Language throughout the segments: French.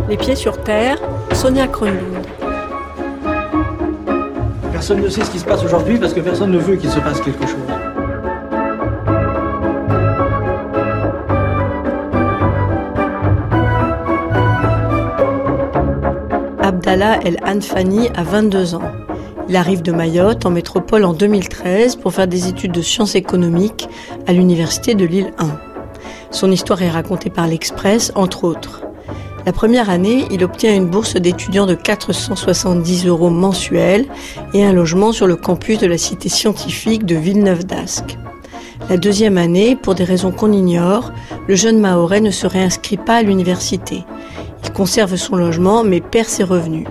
Les pieds sur terre, Sonia Kronlund. Personne ne sait ce qui se passe aujourd'hui parce que personne ne veut qu'il se passe quelque chose. Abdallah El Anfani a 22 ans. Il arrive de Mayotte, en métropole, en 2013 pour faire des études de sciences économiques à l'université de Lille 1. Son histoire est racontée par l'Express, entre autres. La première année, il obtient une bourse d'étudiant de 470 € mensuels et un logement sur le campus de la cité scientifique de Villeneuve-d'Ascq. La deuxième année, pour des raisons qu'on ignore, le jeune Mahorais ne se réinscrit pas à l'université. Il conserve son logement mais perd ses revenus.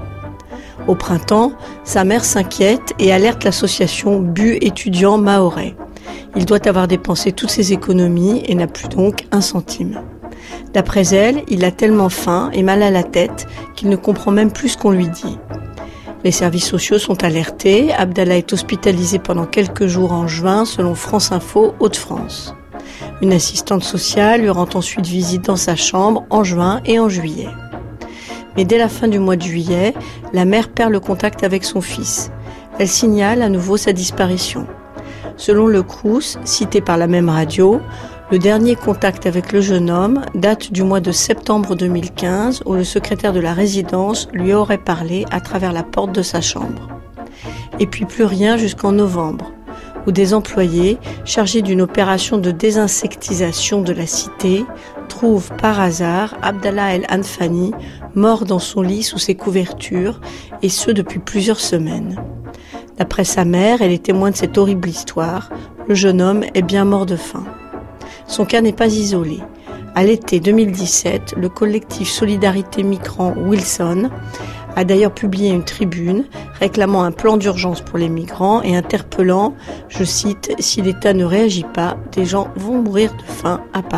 Au printemps, sa mère s'inquiète et alerte l'association BU étudiants mahorais. Il doit avoir dépensé toutes ses économies et n'a plus donc un centime. D'après elle, il a tellement faim et mal à la tête qu'il ne comprend même plus ce qu'on lui dit. Les services sociaux sont alertés. Abdallah est hospitalisé pendant quelques jours en juin, selon France Info Hauts-de-France. Une assistante sociale lui rend ensuite visite dans sa chambre en juin et en juillet. Mais dès la fin du mois de juillet, la mère perd le contact avec son fils. Elle signale à nouveau sa disparition. Selon le Crous, cité par la même radio, le dernier contact avec le jeune homme date du mois de septembre 2015 où le secrétaire de la résidence lui aurait parlé à travers la porte de sa chambre. Et puis plus rien jusqu'en novembre, où des employés chargés d'une opération de désinsectisation de la cité trouvent par hasard Abdallah El Anfani mort dans son lit sous ses couvertures, et ce depuis plusieurs semaines. D'après sa mère, elle est témoin de cette horrible histoire. Le jeune homme est bien mort de faim. Son cas n'est pas isolé. À l'été 2017, le collectif Solidarité Migrants Wilson a d'ailleurs publié une tribune réclamant un plan d'urgence pour les migrants et interpellant, je cite, « Si l'État ne réagit pas, des gens vont mourir de faim à Paris ».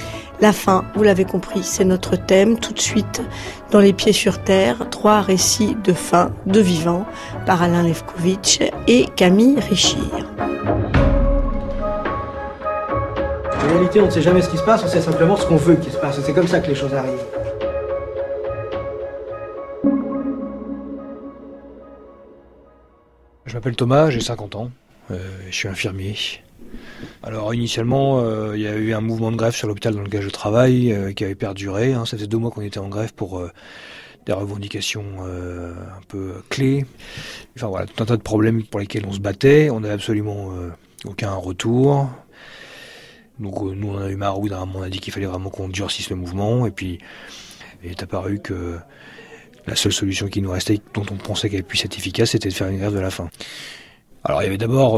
La faim, vous l'avez compris, c'est notre thème. Tout de suite, dans Les Pieds sur Terre, 3 récits de faim, de vivants, par Alain Lefkovitch et Camille Richir. En réalité, on ne sait jamais ce qui se passe, on sait simplement ce qu'on veut qu'il se passe. C'est comme ça que les choses arrivent. Je m'appelle Thomas, j'ai 50 ans, je suis infirmier. Alors initialement, il y a eu un mouvement de grève sur l'hôpital dans lequel je travaille qui avait perduré. Ça faisait 2 mois qu'on était en grève pour des revendications un peu clés. Enfin voilà, tout un tas de problèmes pour lesquels on se battait. On n'avait absolument aucun retour. Donc nous on en a eu marre, au bout d'un moment on a dit qu'il fallait vraiment qu'on durcisse le mouvement, et puis il est apparu que la seule solution qui nous restait, dont on pensait qu'elle puisse être efficace, c'était de faire une grève de la faim. Alors il y avait d'abord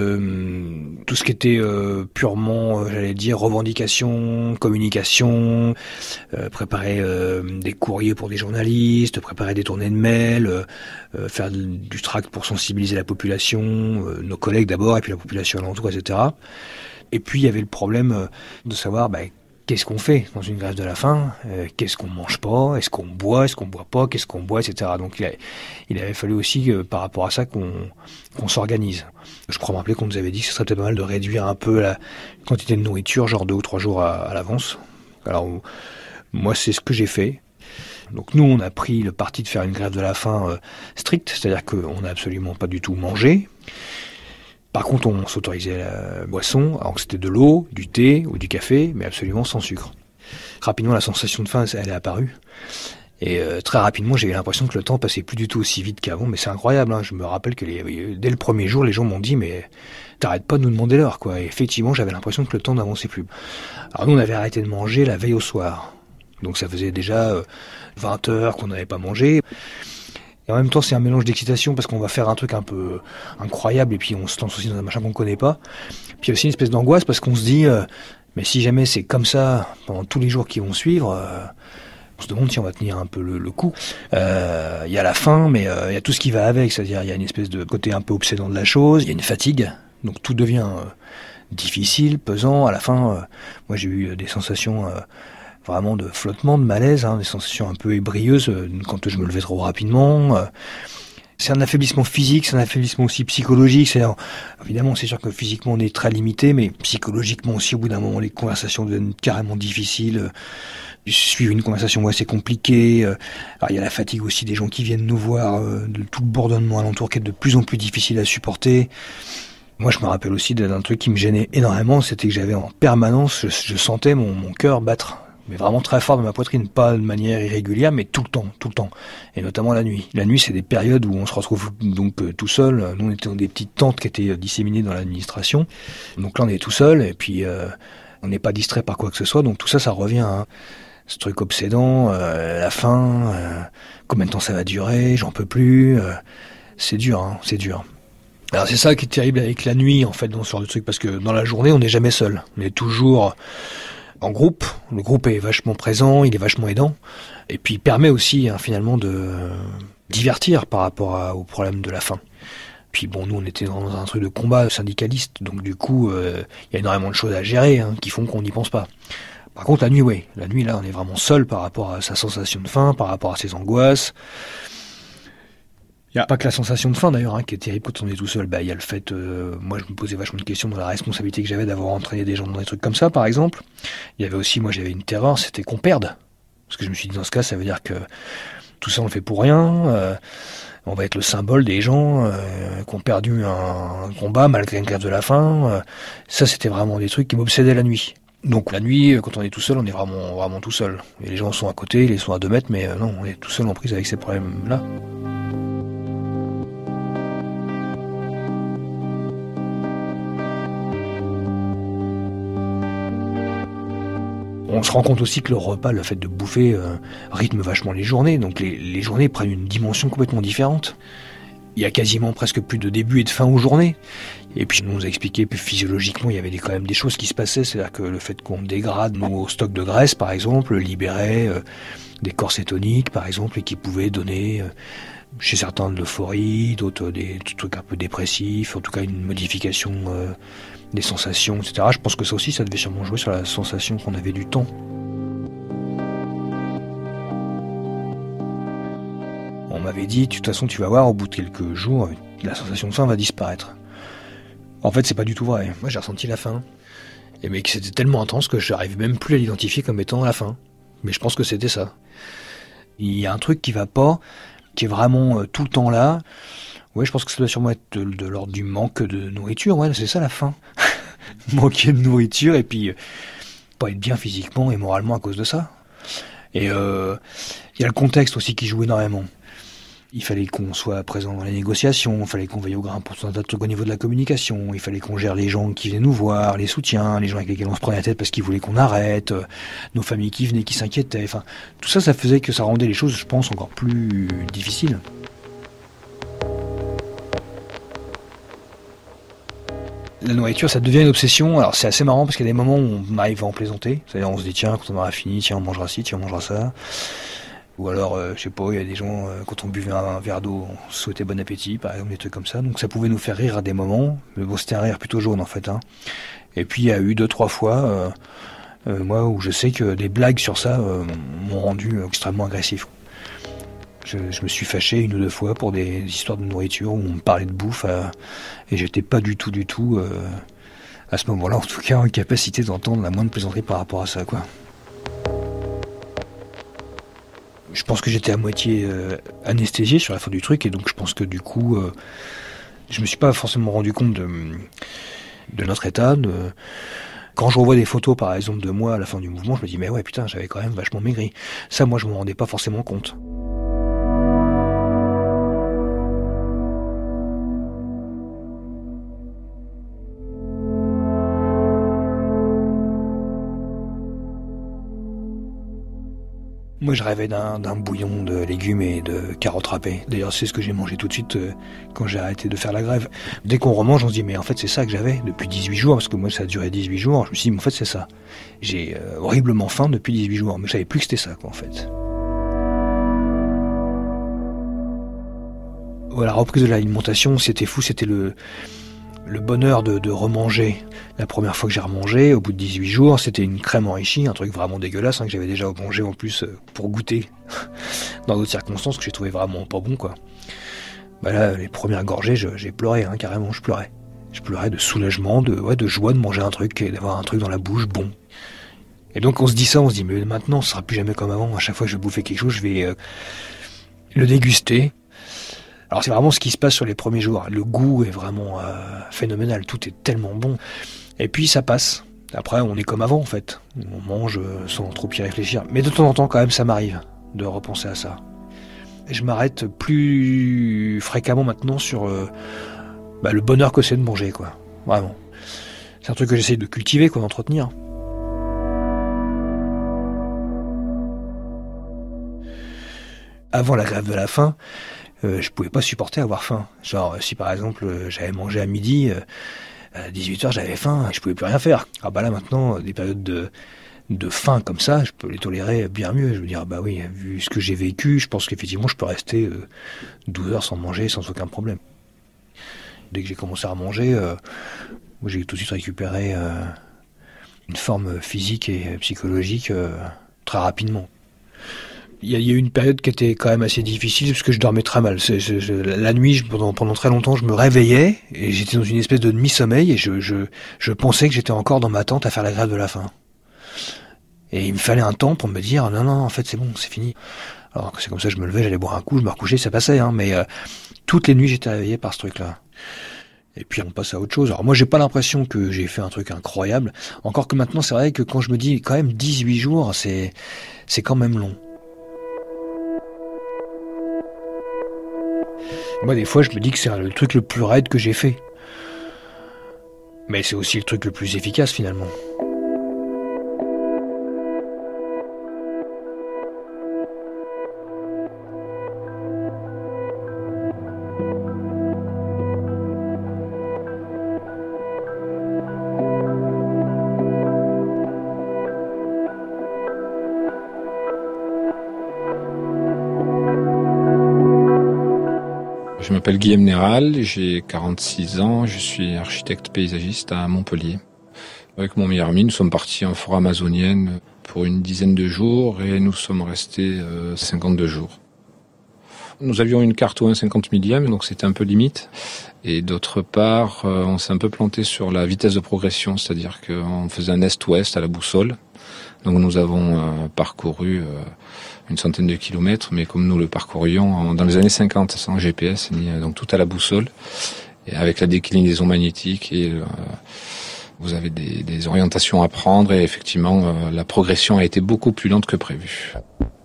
tout ce qui était purement, j'allais dire, revendication, communication, préparer des courriers pour des journalistes, préparer des tournées de mails, faire du tract pour sensibiliser la population, nos collègues d'abord, et puis la population alentour, etc. Et puis il y avait le problème de savoir qu'est-ce qu'on fait dans une grève de la faim, qu'est-ce qu'on mange pas, est-ce qu'on boit pas, qu'est-ce qu'on boit, etc. Donc il avait fallu aussi par rapport à ça qu'on s'organise. Je crois me rappeler qu'on nous avait dit que ce serait peut-être pas mal de réduire un peu la quantité de nourriture, genre 2 ou 3 jours à l'avance. Alors moi c'est ce que j'ai fait. Donc nous on a pris le parti de faire une grève de la faim stricte, c'est-à-dire qu'on n'a absolument pas du tout mangé. Par contre, on s'autorisait la boisson, alors que c'était de l'eau, du thé ou du café, mais absolument sans sucre. Rapidement, la sensation de faim, elle est apparue. Et très rapidement, j'ai eu l'impression que le temps passait plus du tout aussi vite qu'avant. Mais c'est incroyable, Je me rappelle que dès le premier jour, les gens m'ont dit « Mais t'arrêtes pas de nous demander l'heure, quoi ». Et effectivement, j'avais l'impression que le temps n'avançait plus. Alors nous, on avait arrêté de manger la veille au soir. Donc ça faisait déjà 20 heures qu'on n'avait pas mangé. Et en même temps, c'est un mélange d'excitation parce qu'on va faire un truc un peu incroyable et puis on se lance aussi dans un machin qu'on connaît pas. Puis il y a aussi une espèce d'angoisse parce qu'on se dit mais si jamais c'est comme ça pendant tous les jours qui vont suivre, on se demande si on va tenir un peu le coup. Il y a la faim, mais il y a tout ce qui va avec, c'est-à-dire il y a une espèce de côté un peu obsédant de la chose, il y a une fatigue, donc tout devient difficile, pesant. À la fin, moi j'ai eu des sensations vraiment de flottement, de malaise, des sensations un peu ébrieuses quand je me levais trop rapidement. C'est un affaiblissement physique, c'est un affaiblissement aussi psychologique. C'est-à-dire, évidemment, c'est sûr que physiquement on est très limité, mais psychologiquement aussi, au bout d'un moment, les conversations deviennent carrément difficiles. Suivre une conversation assez compliquée. Alors il y a la fatigue aussi des gens qui viennent nous voir, de tout le bourdonnement alentour qui est de plus en plus difficile à supporter. Moi je me rappelle aussi d'un truc qui me gênait énormément, c'était que j'avais en permanence, je sentais mon cœur battre. Mais vraiment très fort dans ma poitrine, pas de manière irrégulière, mais tout le temps. Et notamment la nuit. La nuit, c'est des périodes où on se retrouve donc tout seul. Nous, on était dans des petites tentes qui étaient disséminées dans l'administration. Donc là, on est tout seul, et puis on n'est pas distrait par quoi que ce soit. Donc tout ça, ça revient, hein. Ce truc obsédant, la faim, combien de temps ça va durer, j'en peux plus. C'est dur, hein, c'est dur. Alors c'est ça qui est terrible avec la nuit, en fait, dans ce genre de truc, parce que dans la journée, on n'est jamais seul. On est toujours en groupe, le groupe est vachement présent, il est vachement aidant, et puis il permet aussi finalement de divertir par rapport au problème de la faim. Puis bon, nous on était dans un truc de combat syndicaliste, donc du coup il y a énormément de choses à gérer qui font qu'on n'y pense pas. Par contre la nuit là on est vraiment seul par rapport à sa sensation de faim, par rapport à ses angoisses. Il n'y a pas que la sensation de faim d'ailleurs qui est terrible quand on est tout seul. Il y a le fait, moi je me posais vachement de questions dans la responsabilité que j'avais d'avoir entraîné des gens dans des trucs comme ça par exemple. Il y avait aussi, moi j'avais une terreur, c'était qu'on perde. Parce que je me suis dit dans ce cas ça veut dire que tout ça on le fait pour rien, on va être le symbole des gens qui ont perdu un combat malgré une grève de la faim. Ça c'était vraiment des trucs qui m'obsédaient la nuit. Donc la nuit, quand on est tout seul, on est vraiment tout seul. Et les gens sont à côté, ils sont à 2 mètres, mais non, on est tout seul en prise avec ces problèmes-là. On se rend compte aussi que le repas, le fait de bouffer, rythme vachement les journées. Donc les journées prennent une dimension complètement différente. Il y a quasiment presque plus de début et de fin aux journées. Et puis on nous a expliqué que physiologiquement, il y avait quand même des choses qui se passaient. C'est-à-dire que le fait qu'on dégrade nos stocks de graisse, par exemple, libérait des corps cétoniques, par exemple, et qui pouvaient donner, chez certains, de l'euphorie, d'autres des trucs un peu dépressifs, en tout cas une modification des sensations, etc. Je pense que ça aussi, ça devait sûrement jouer sur la sensation qu'on avait du temps. On m'avait dit, de toute façon, tu vas voir, au bout de quelques jours, la sensation de faim va disparaître. En fait, c'est pas du tout vrai. Moi, j'ai ressenti la faim. Et mais c'était tellement intense que je n'arrive même plus à l'identifier comme étant la faim. Mais je pense que c'était ça. Il y a un truc qui va pas, qui est vraiment tout le temps là. Ouais, je pense que ça doit sûrement être de l'ordre du manque de nourriture. Ouais, c'est ça la faim. Manquer de nourriture et puis pas être bien physiquement et moralement à cause de ça. Et il y a le contexte aussi qui joue énormément. Il fallait qu'on soit présent dans les négociations, il fallait qu'on veille au grain pour tout un tas de trucs au niveau de la communication, il fallait qu'on gère les gens qui venaient nous voir, les soutiens, les gens avec lesquels on se prenait la tête parce qu'ils voulaient qu'on arrête, nos familles qui venaient, qui s'inquiétaient. Enfin, tout ça, ça faisait que ça rendait les choses, je pense, encore plus difficiles. La nourriture, ça devient une obsession. Alors c'est assez marrant parce qu'il y a des moments où on arrive à en plaisanter. C'est-à-dire on se dit tiens, quand on aura fini, tiens, on mangera ci, tiens, on mangera ça. Ou alors, je sais pas, il y a des gens, quand on buvait un verre d'eau, on se souhaitait bon appétit, par exemple, des trucs comme ça. Donc ça pouvait nous faire rire à des moments. Mais bon, c'était un rire plutôt jaune en fait. Et puis il y a eu 2-3 fois, moi, où je sais que des blagues sur ça m'ont rendu extrêmement agressif. Je me suis fâché 1 ou 2 fois pour des histoires de nourriture où on me parlait de bouffe et j'étais pas du tout à ce moment-là, en tout cas, en capacité d'entendre la moindre plaisanterie par rapport à ça, quoi. Je pense que j'étais à moitié anesthésié sur la fin du truc et donc je pense que du coup, je me suis pas forcément rendu compte de notre état. Quand je revois des photos, par exemple, de moi à la fin du mouvement, je me dis mais ouais putain, j'avais quand même vachement maigri. Ça, moi, je me rendais pas forcément compte. Moi, je rêvais d'un bouillon de légumes et de carottes râpées. D'ailleurs, c'est ce que j'ai mangé tout de suite quand j'ai arrêté de faire la grève. Dès qu'on remange, on se dit, mais en fait, c'est ça que j'avais depuis 18 jours, parce que moi, ça a duré 18 jours. Je me suis dit, mais en fait, c'est ça. J'ai horriblement faim depuis 18 jours, mais je savais plus que c'était ça, quoi, en fait. Voilà, la reprise de l'alimentation, c'était fou, c'était le bonheur de remanger. La première fois que j'ai remangé, au bout de 18 jours, c'était une crème enrichie, un truc vraiment dégueulasse, que j'avais déjà mangé en plus pour goûter dans d'autres circonstances que j'ai trouvé vraiment pas bon, quoi. Bah là, les premières gorgées, j'ai pleuré, carrément, je pleurais. Je pleurais de soulagement, de joie de manger un truc et d'avoir un truc dans la bouche bon. Et donc on se dit ça, on se dit mais maintenant ce sera plus jamais comme avant, à chaque fois que je vais bouffer quelque chose, je vais le déguster. Alors c'est vraiment ce qui se passe sur les premiers jours, le goût est vraiment phénoménal, tout est tellement bon. Et puis ça passe, après on est comme avant en fait, on mange sans trop y réfléchir. Mais de temps en temps quand même ça m'arrive de repenser à ça. Et je m'arrête plus fréquemment maintenant sur le bonheur que c'est de manger, quoi. Vraiment. C'est un truc que j'essaie de cultiver, quoi, d'entretenir. Avant la grève de la faim, je pouvais pas supporter avoir faim. Genre, si par exemple j'avais mangé à midi, à 18h j'avais faim, je pouvais plus rien faire. Ah bah là maintenant, des périodes de faim comme ça, je peux les tolérer bien mieux. Je veux dire, bah oui, vu ce que j'ai vécu, je pense qu'effectivement je peux rester 12 heures sans manger sans aucun problème. Dès que j'ai commencé à manger, j'ai tout de suite récupéré une forme physique et psychologique très rapidement. Il y a eu une période qui était quand même assez difficile parce que je dormais très mal. La nuit, pendant très longtemps, je me réveillais et j'étais dans une espèce de demi-sommeil et je pensais que j'étais encore dans ma tente à faire la grève de la faim. Et il me fallait un temps pour me dire non, en fait c'est bon, c'est fini. Alors c'est comme ça, je me levais, j'allais boire un coup, je me recouchais, ça passait. Mais toutes les nuits, j'étais réveillé par ce truc-là. Et puis on passe à autre chose. Alors moi, j'ai pas l'impression que j'ai fait un truc incroyable. Encore que maintenant, c'est vrai que quand je me dis quand même 18 jours, c'est quand même long. Moi, des fois, je me dis que c'est le truc le plus raide que j'ai fait. Mais c'est aussi le truc le plus efficace, finalement. Je m'appelle Guillaume Néral, j'ai 46 ans, je suis architecte paysagiste à Montpellier. Avec mon meilleur ami, nous sommes partis en forêt amazonienne pour une dizaine de jours et nous sommes restés 52 jours. Nous avions une carte au 1/50 millième, donc c'était un peu limite. Et d'autre part, on s'est un peu planté sur la vitesse de progression, c'est-à-dire qu'on faisait un est-ouest à la boussole. Donc nous avons parcouru une centaine de kilomètres, mais comme nous le parcourions dans les années 50, sans GPS, donc tout à la boussole, et avec la déclinaison magnétique, et vous avez des orientations à prendre, et effectivement, la progression a été beaucoup plus lente que prévu.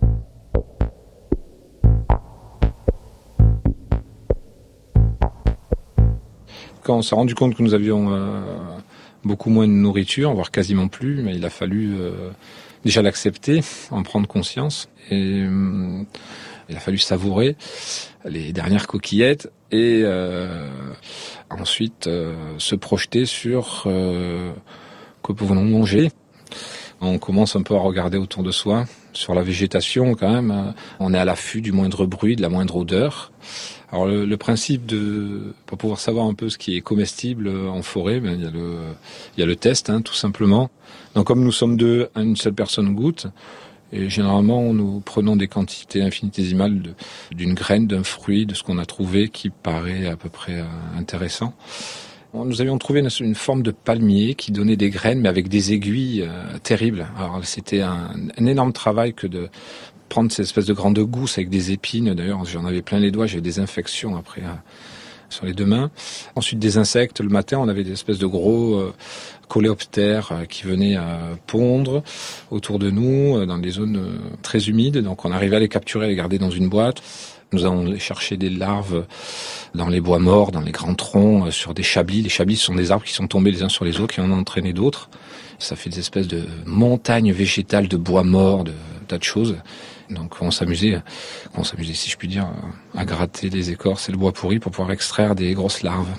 Quand on s'est rendu compte que nous avions beaucoup moins de nourriture, voire quasiment plus, mais il a fallu déjà l'accepter, en prendre conscience, et il a fallu savourer les dernières coquillettes et ensuite se projeter sur que pouvons-nous manger. On commence un peu à regarder autour de soi, sur la végétation quand même. On est à l'affût du moindre bruit, de la moindre odeur. Alors le principe pour pouvoir savoir un peu ce qui est comestible en forêt, il y a le test, tout simplement. Donc comme nous sommes deux, une seule personne goûte, et généralement nous prenons des quantités infinitésimales d'une graine, d'un fruit, de ce qu'on a trouvé qui paraît à peu près intéressant. Nous avions trouvé une forme de palmier qui donnait des graines, mais avec des aiguilles terribles. Alors c'était un énorme travail que de prendre cette espèce de grande gousse avec des épines. D'ailleurs, j'en avais plein les doigts, j'avais des infections après sur les deux mains. Ensuite, des insectes. Le matin, on avait des espèces de gros coléoptères qui venaient pondre autour de nous dans des zones très humides. Donc, on arrivait à les capturer, à les garder dans une boîte. Nous allons chercher des larves dans les bois morts, dans les grands troncs, sur des chablis. Les chablis sont des arbres qui sont tombés les uns sur les autres, qui en ont entraîné d'autres. Ça fait des espèces de montagnes végétales de bois morts, de tas de choses. Donc on s'amusait si je puis dire, à gratter les écorces et le bois pourri pour pouvoir extraire des grosses larves.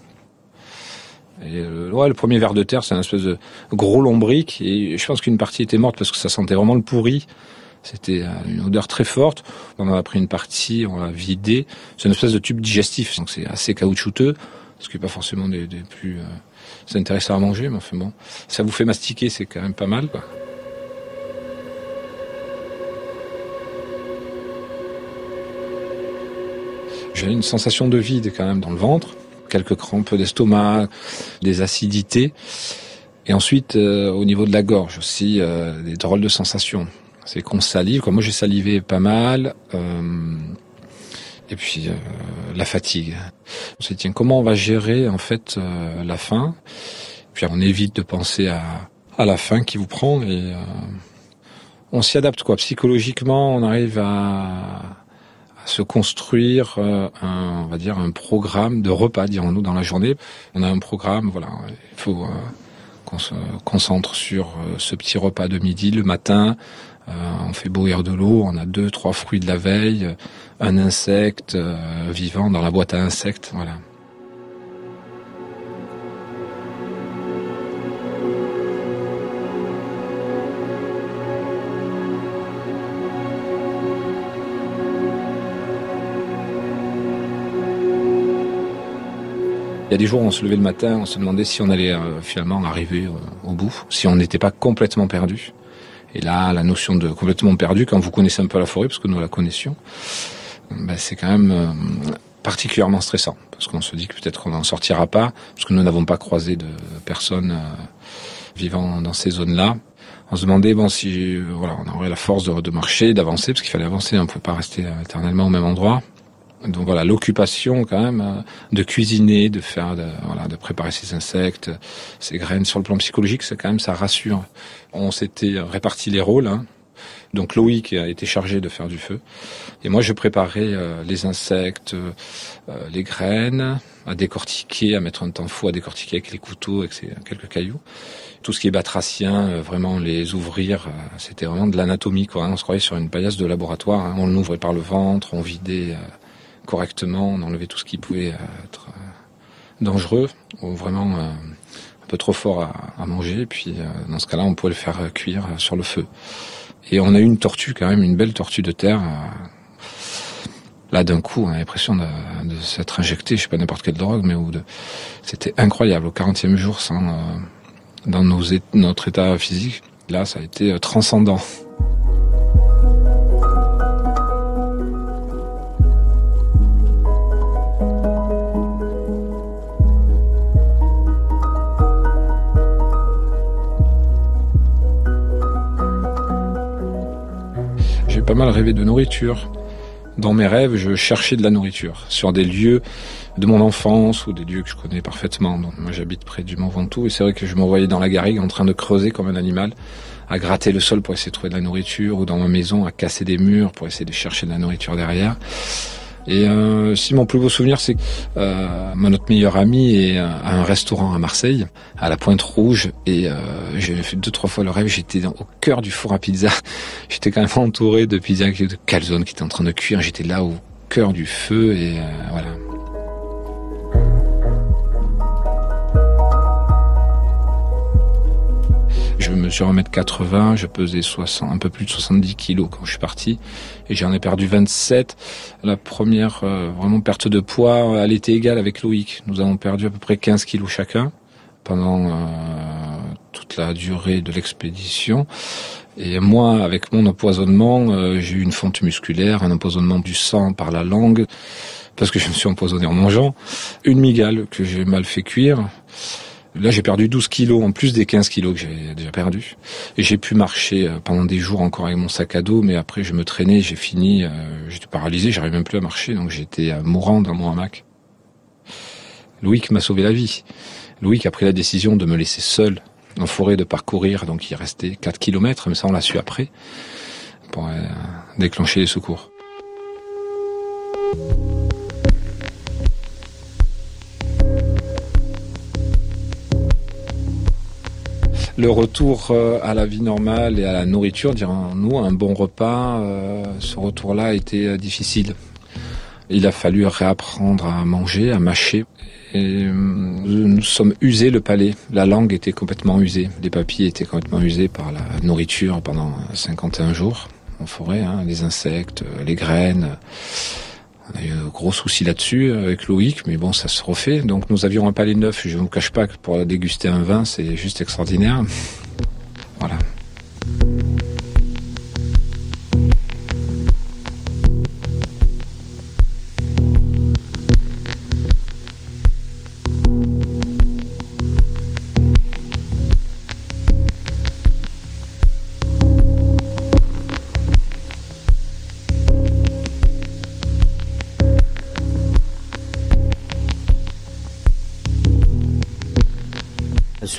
Et le premier ver de terre, c'est un espèce de gros lombric, et je pense qu'une partie était morte parce que ça sentait vraiment le pourri. C'était une odeur très forte. On en a pris une partie, on l'a vidé. C'est une espèce de tube digestif, donc c'est assez caoutchouteux, ce qui n'est pas forcément des plus intéressant à manger, mais enfin bon, ça vous fait mastiquer, c'est quand même pas mal, quoi. J'ai une sensation de vide quand même dans le ventre, quelques crampes d'estomac, des acidités. Et ensuite, au niveau de la gorge aussi, des drôles de sensations. C'est qu'on salive. Moi, j'ai salivé pas mal. Et puis, la fatigue. On s'est dit, tiens, comment on va gérer, en fait, la faim? Puis, on évite de penser à la faim qui vous prend et on s'y adapte, quoi. Psychologiquement, on arrive à se construire on va dire un programme de repas, dirons-nous, dans la journée. On a un programme, voilà. Il faut qu'on se concentre sur ce petit repas de midi le matin. On fait bouillir de l'eau, on a 2-3 fruits de la veille, un insecte vivant dans la boîte à insectes, voilà. Il y a des jours où on se levait le matin, on se demandait si on allait finalement arriver au bout, si on n'était pas complètement perdu. Et là, la notion de complètement perdu, quand vous connaissez un peu la forêt, parce que nous la connaissions, c'est quand même particulièrement stressant, parce qu'on se dit que peut-être qu'on n'en sortira pas, parce que nous n'avons pas croisé de personnes vivant dans ces zones-là. On se demandait si on aurait la force de marcher, d'avancer, parce qu'il fallait avancer, on ne pouvait pas rester éternellement au même endroit. Donc voilà, l'occupation quand même de cuisiner, de faire, de préparer ces insectes, ces graines. Sur le plan psychologique, c'est quand même, ça rassure. On s'était réparti les rôles. Donc Loïc a été chargé de faire du feu, et moi je préparais les insectes, les graines, à décortiquer, à mettre un temps fou à décortiquer avec les couteaux, avec quelques cailloux. Tout ce qui est batracien, vraiment les ouvrir, c'était vraiment de l'anatomie, quoi. On se croyait sur une paillasse de laboratoire. On l'ouvrait par le ventre, on vidait correctement, on enlevait tout ce qui pouvait être dangereux ou vraiment un peu trop fort à manger. Et puis dans ce cas-là, on pouvait le faire cuire sur le feu. Et on a eu une tortue quand même, une belle tortue de terre. Là, d'un coup, on a l'impression de s'être injecté, je sais pas n'importe quelle drogue, mais c'était incroyable. Au 40e jour, dans notre état physique, là, ça a été transcendant. J'ai pas mal rêvé de nourriture. Dans mes rêves, je cherchais de la nourriture sur des lieux de mon enfance ou des lieux que je connais parfaitement. Donc, moi, j'habite près du Mont Ventoux et c'est vrai que je me voyais dans la garrigue en train de creuser comme un animal, à gratter le sol pour essayer de trouver de la nourriture, ou dans ma maison à casser des murs pour essayer de chercher de la nourriture derrière. Et si mon plus beau souvenir, c'est que notre meilleur ami est à un restaurant à Marseille, à la Pointe Rouge, et j'ai fait 2-3 fois le rêve. J'étais au cœur du four à pizza. J'étais quand même entouré de pizzas, de calzones qui étaient en train de cuire. J'étais là au cœur du feu et voilà. Je mesure 1m80, je pesais un peu plus de 70 kilos quand je suis parti, et j'en ai perdu 27. La première vraiment perte de poids, elle était égale avec Loïc. Nous avons perdu à peu près 15 kilos chacun pendant toute la durée de l'expédition. Et moi, avec mon empoisonnement, j'ai eu une fonte musculaire, un empoisonnement du sang par la langue, parce que je me suis empoisonné en mangeant, une mygale que j'ai mal fait cuire. Là, j'ai perdu 12 kilos, en plus des 15 kilos que j'avais déjà perdu. Et j'ai pu marcher pendant des jours encore avec mon sac à dos, mais après, je me traînais, j'ai fini, j'étais paralysé, j'arrivais même plus à marcher, donc j'étais mourant dans mon hamac. Loïc m'a sauvé la vie. Loïc a pris la décision de me laisser seul en forêt, de parcourir, donc il restait 4 kilomètres, mais ça, on l'a su après, pour déclencher les secours. Le retour à la vie normale et à la nourriture, dirons-nous, un bon repas, ce retour-là a été difficile. Il a fallu réapprendre à manger, à mâcher. Et nous sommes usés le palais. La langue était complètement usée. Les papilles étaient complètement usés par la nourriture pendant 51 jours en forêt. Les insectes, les graines. On a eu un gros souci là-dessus avec Loïc, mais bon, ça se refait. Donc nous avions un palais neuf. Je ne vous cache pas que pour déguster un vin, c'est juste extraordinaire. Voilà.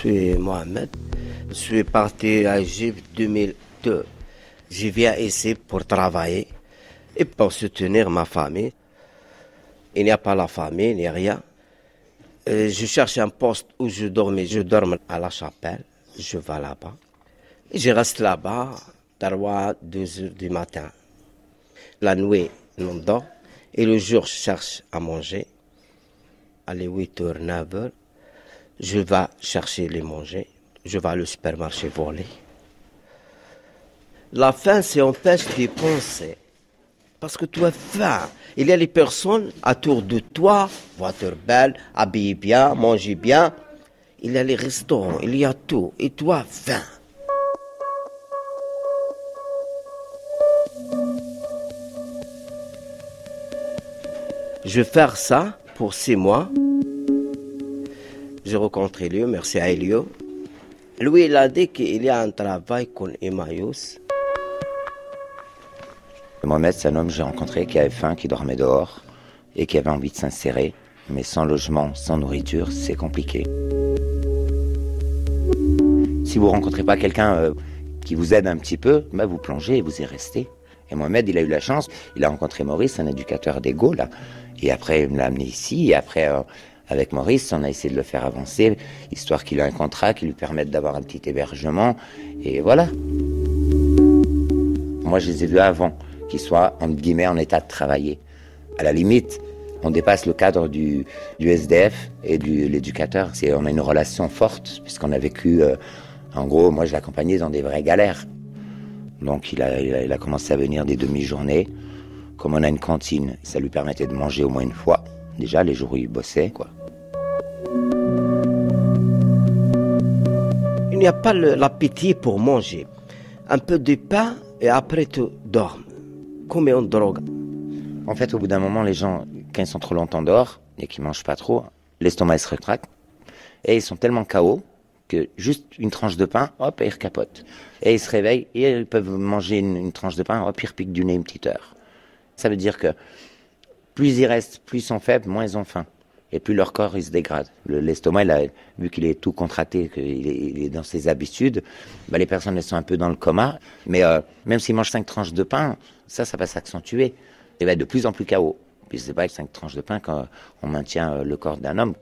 suis Mohamed. Je suis parti à Égypte 2002. Je viens ici pour travailler et pour soutenir ma famille. Il n'y a pas la famille, il n'y a rien. Je cherche un poste où je dormais. Je dors à la chapelle. Je vais là-bas. Et je reste là-bas, 2 heures du matin. La nuit, on dort. Et le jour, je cherche à manger. À les 8 h, 9 h, je vais chercher les manger. Je vais au supermarché voler. La faim, c'est empêche de penser. Parce que tu as faim. Il y a les personnes autour de toi, voiture belle, habillées bien, manger bien. Il y a les restaurants, il y a tout. Et toi, faim. Je vais faire ça pour 6 mois. J'ai rencontré Elio, merci à Elio. Lui, il a dit qu'il y a un travail con Emmaüs. Mohamed, c'est un homme que j'ai rencontré qui avait faim, qui dormait dehors et qui avait envie de s'insérer. Mais sans logement, sans nourriture, c'est compliqué. Si vous ne rencontrez pas quelqu'un qui vous aide un petit peu, vous plongez et vous y restez. Et Mohamed, il a eu la chance, il a rencontré Maurice, un éducateur d'Ego, là. Et après, il me l'a amené ici. Et après, avec Maurice, on a essayé de le faire avancer, histoire qu'il ait un contrat qui lui permette d'avoir un petit hébergement. Et voilà. Moi, je les ai vus avant qu'ils soient, entre guillemets, en état de travailler. À la limite, on dépasse le cadre du SDF et de l'éducateur. On a une relation forte, puisqu'on a vécu, en gros, moi, je l'accompagnais dans des vraies galères. Donc, il a commencé à venir des demi-journées. Comme on a une cantine, ça lui permettait de manger au moins une fois. Déjà, les jours où il bossait, quoi. Il n'y a pas l'appétit pour manger. Un peu de pain et après tu dors. Comme une drogue. En fait, au bout d'un moment, les gens, quand ils sont trop longtemps dehors et qu'ils ne mangent pas trop, l'estomac se rétracte. Et ils sont tellement KO que juste une tranche de pain, hop, ils recapotent. Et ils se réveillent et ils peuvent manger une tranche de pain, hop, ils repiquent du nez une petite heure. Ça veut dire que plus ils restent, plus ils sont faibles, moins ils ont faim. Et plus leur corps, il se dégrade. L'estomac, vu qu'il est tout contracté, qu'il est dans ses habitudes, les personnes, elles sont un peu dans le coma. Mais même s'ils mangent 5 tranches de pain, ça va s'accentuer. Il va être de plus en plus KO. Puis c'est pas avec 5 tranches de pain qu'on maintient le corps d'un homme.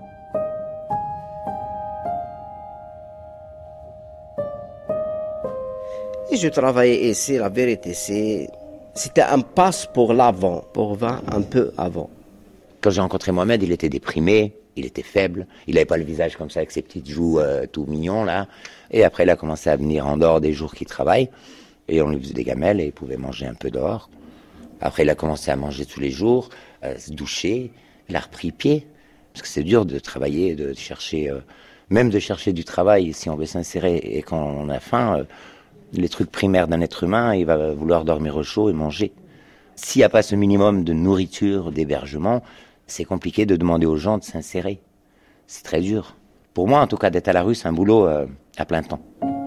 Et je travaillais ici, la vérité, c'était un passe pour l'avant, pour voir un peu avant. Quand j'ai rencontré Mohamed, il était déprimé, il était faible, il n'avait pas le visage comme ça avec ses petites joues tout mignons là. Et après, il a commencé à venir en dehors des jours qu'il travaille. Et on lui faisait des gamelles et il pouvait manger un peu dehors. Après, il a commencé à manger tous les jours, se doucher. Il a repris pied. Parce que c'est dur de travailler, de chercher, même de chercher du travail. Si on veut s'insérer et quand on a faim, les trucs primaires d'un être humain, il va vouloir dormir au chaud et manger. S'il n'y a pas ce minimum de nourriture, d'hébergement, c'est compliqué de demander aux gens de s'insérer. C'est très dur. Pour moi, en tout cas, d'être à la rue, c'est un boulot à plein temps.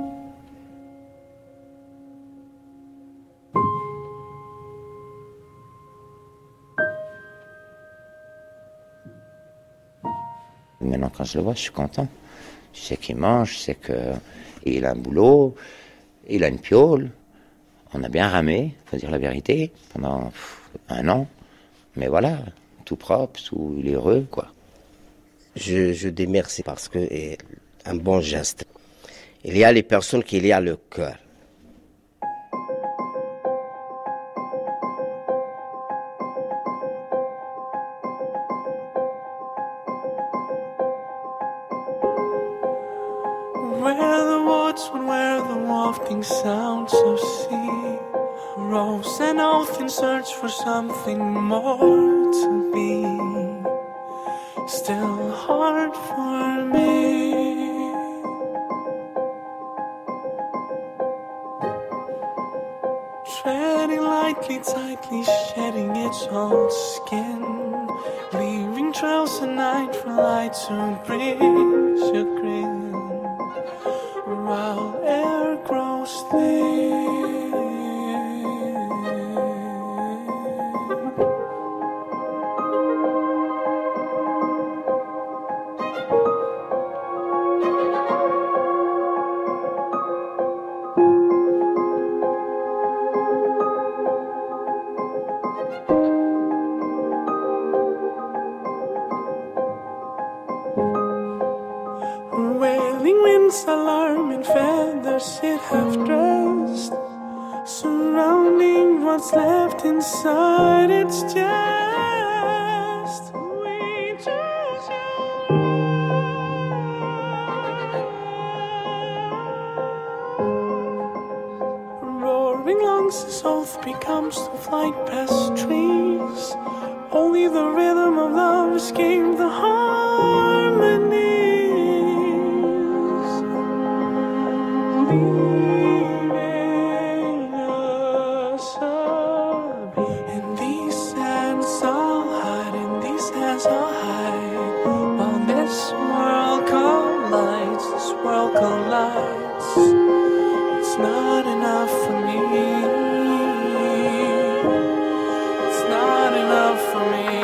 Maintenant, quand je le vois, je suis content. Je sais qu'il mange, je sais qu'il a un boulot, il a une piole. On a bien ramé, faut dire la vérité, pendant 1 an. Mais voilà, tout propre, il est heureux, quoi. Je dis merci parce que c'est un bon geste. Il y a les personnes qui y a le cœur. Where the woods would wear the wafting sounds of sea, rose an oath in search for something more to be. Still hard for me. Treading lightly, tightly, shedding its old skin, leaving trails at night for light to breeze your grin. While air grows thin, false alarm in feathers it half dressed, surrounding what's left inside its chest. We chose you. Roaring lungs as oath becomes to flight past trees. Only the rhythm of love escaped the harmonies. Leaving us up. In these hands I'll hide, in these hands I'll hide. While this world collides, this world collides. It's not enough for me. It's not enough for me.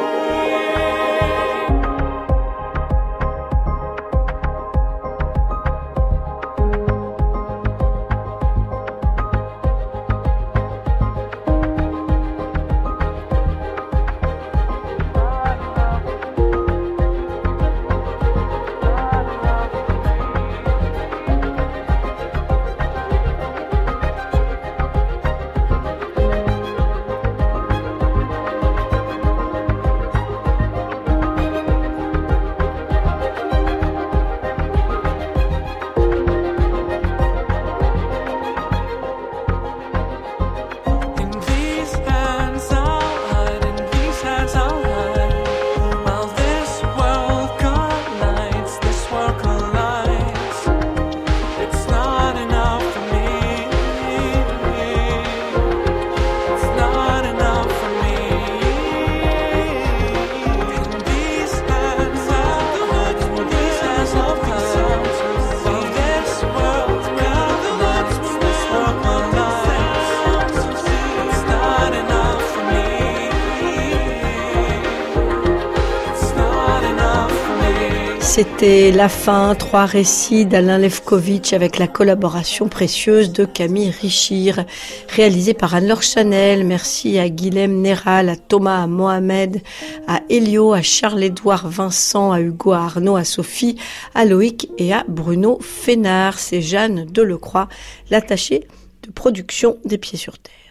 C'était La Fin, 3 récits d'Alain Lefkovitch avec la collaboration précieuse de Camille Richir, réalisée par Anne-Laure Chanel. Merci à Guilhem Néral, à Thomas, à Mohamed, à Elio, à Charles-Édouard Vincent, à Hugo, à Arnaud, à Sophie, à Loïc et à Bruno Fénard. C'est Jeanne Delecroix, l'attachée de production des Pieds sur Terre.